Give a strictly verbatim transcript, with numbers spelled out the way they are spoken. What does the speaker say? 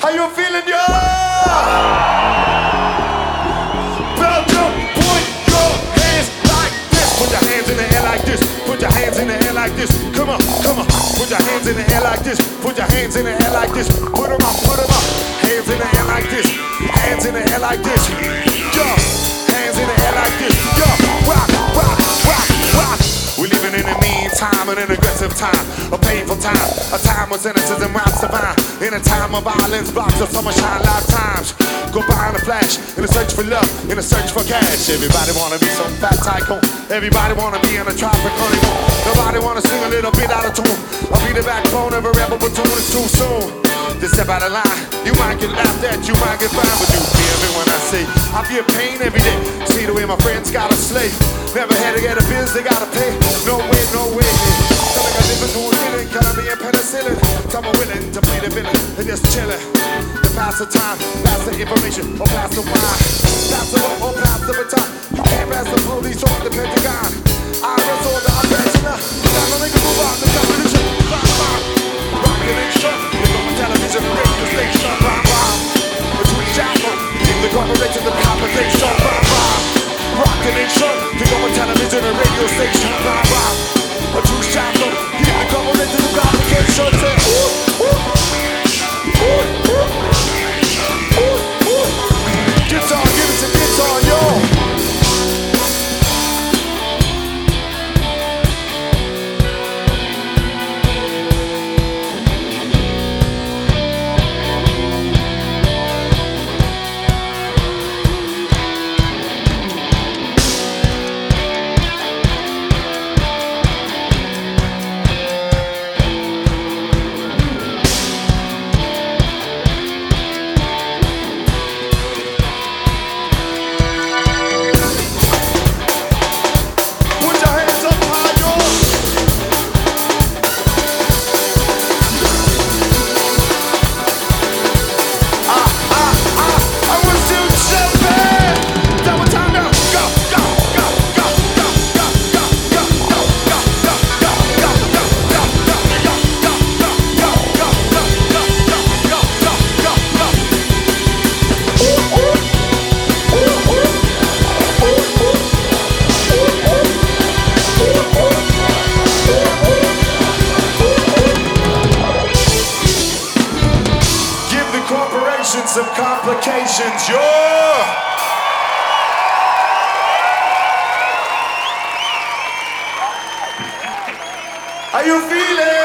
How you feeling, yo? Belgium, point your hands like this. Put your hands in the air like this. Put your hands in the air like this. Come on, come on. Put your hands in the air like this. Put your hands in the air like this. Put them up, put them up. Hands in the air like this. Hands in the air like this. Yo, hands in the air like this. Yo, rock, rock, rock, rock. We're living in a mean time and an aggressive time, a painful time, a time when cynicism rhymes divine. In a time of violence, blocks of summer shine lifetimes. Go by in a flash, in a search for love, in a search for cash. Everybody wanna be some fat tycoon. Everybody wanna be in a tropic honeymoon. Nobody wanna sing a little bit out of tune. I'll be the backbone of a rebel platoon. It's too soon to step out of line. You might get laughed at, you might get fined, but you feel me when I say I feel pain every day. See the way my friends gotta slay. Never had to get a bills, they gotta pay. No way, no way. Something I live doing feeling, kinda be a penicillin. Some are willing to play the villain and just chillin'. To pass the time, pass the information, or pass the wine. Pass the rope or pass the baton. You can't pass the police or the Pentagon. I resort to operational. Time to make a move on the competition. Bang, bang. Rockin' and shut. They go on television, radio station. Bang, bang. Between chapel, give the corporation the compensation. Bang, bang. Rockin' and shut. They go on television and radio station. Bang, bang. A true shadow, give the corporation the compensation. Say, ooh, ooh. Ooh, ooh. Ooh, ooh. Guitar, give it some guitar, yo. Some complications, yo! How you feeling?